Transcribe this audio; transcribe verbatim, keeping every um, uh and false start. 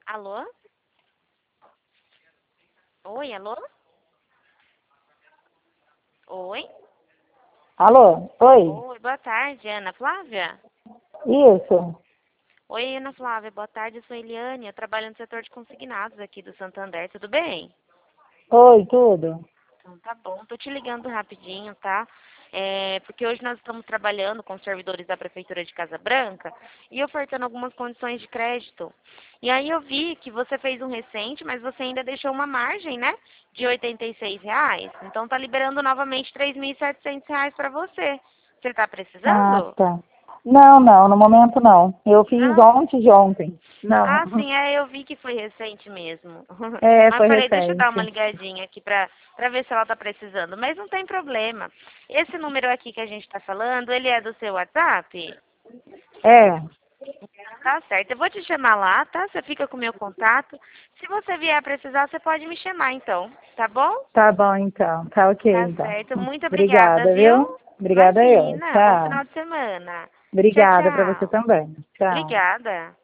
Alô? Oi, alô? Oi? Alô? Oi? Oi, boa tarde, Ana Flávia? Isso. Oi, Ana Flávia, boa tarde, eu sou Eliane, eu trabalho no setor de consignados aqui do Santander, tudo bem? Oi, tudo? Então tá bom, tô te ligando rapidinho, tá? É, porque hoje nós estamos trabalhando com os servidores da Prefeitura de Casa Branca e ofertando algumas condições de crédito. E aí eu vi que você fez um recente, mas você ainda deixou uma margem, né? De oitenta e seis reais. Então tá liberando novamente três mil e setecentos reais para você. Você tá Ah, precisando? tá. Não, não, no momento não. Eu fiz Não? ontem de ontem. Não. Ah, sim, é, eu vi que foi recente mesmo. É, Mas foi falei, deixa eu dar uma recente. ligadinha aqui pra, pra ver se ela tá precisando. Mas não tem problema. Esse número aqui que a gente tá falando, ele é do seu WhatsApp? É, Tá certo. Eu vou te chamar lá, tá? Você fica com o meu contato. Se você vier a precisar, você pode me chamar então, tá bom? tá bom então. Tá ok Tá então. certo. Muito obrigada, Obrigada, viu? viu? Obrigada eu. Imagina. Bom Tchau. final de semana. Tchau, Obrigada pra você tchau. também. Tchau. Obrigada.